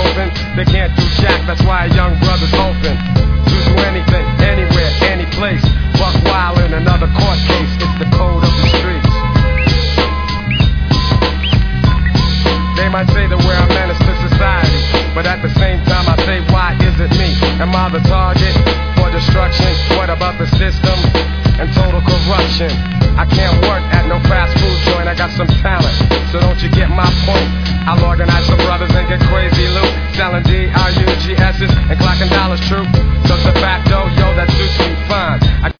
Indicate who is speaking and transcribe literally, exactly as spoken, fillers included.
Speaker 1: open, they can't do jack. That's why a young brother's open to do anything, anywhere, any place. Buck wild in another court case. It's the code of the streets. They might say that we're a menace to society, but at the same time I say, why is it me? Am I the target for destruction? What about the system and total corruption? I can't work at no fast food joint, I got some talent, so don't you get my point? I'll organize some brothers and get crazy loot, selling D R U G S's and clocking dollars true. So de facto, yo, that suits me fine. I